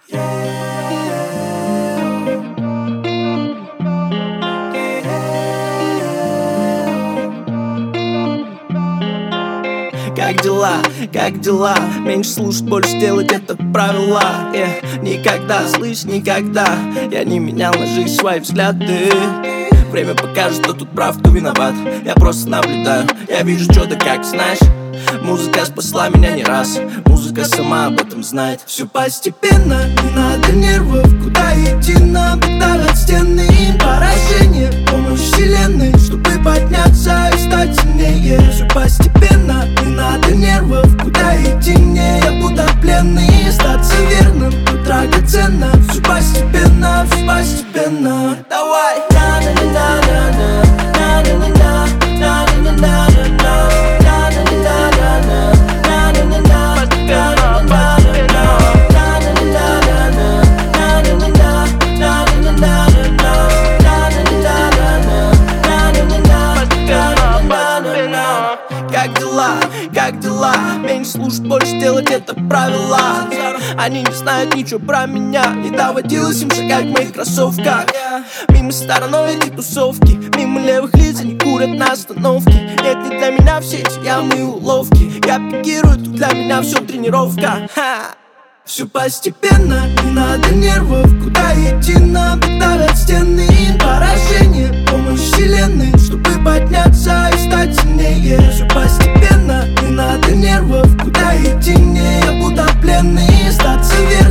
Как дела, как дела? Меньше слушать, больше делать — это правила. Никогда, слышь, никогда я не менял на жизнь свои взгляды. Время покажет, кто тут прав, кто виноват. Я просто наблюдаю, я вижу что-то, как знаешь. Музыка спасла меня не раз, музыка сама об этом знает. Все постепенно, не надо нервов. Куда идти нам, давят стены и поражение. Помощь вселенной, чтобы подняться и стать сильнее. Все постепенно, не надо нервов. Куда идти мне, я утопленный. И остаться верным, тут драгоценно. Все постепенно, все постепенно. Давай! Как дела, как дела? Меньше слушать, больше делать — это правила. Они не знают ничего про меня, не доводилось им шагать в моих кроссовках. Мимо стороной эти тусовки, мимо левых лиц они курят на остановке. Нет, не для меня все эти ямы и уловки. Я пикирую, тут для меня все тренировка. Все постепенно, не надо нервов. Куда идти нам, давят стены и поражение. Помощь вселенной, чтобы подняться и стать сильнее. Все постепенно, не надо нервов. Куда идти мне, я утопленный. И остаться верным.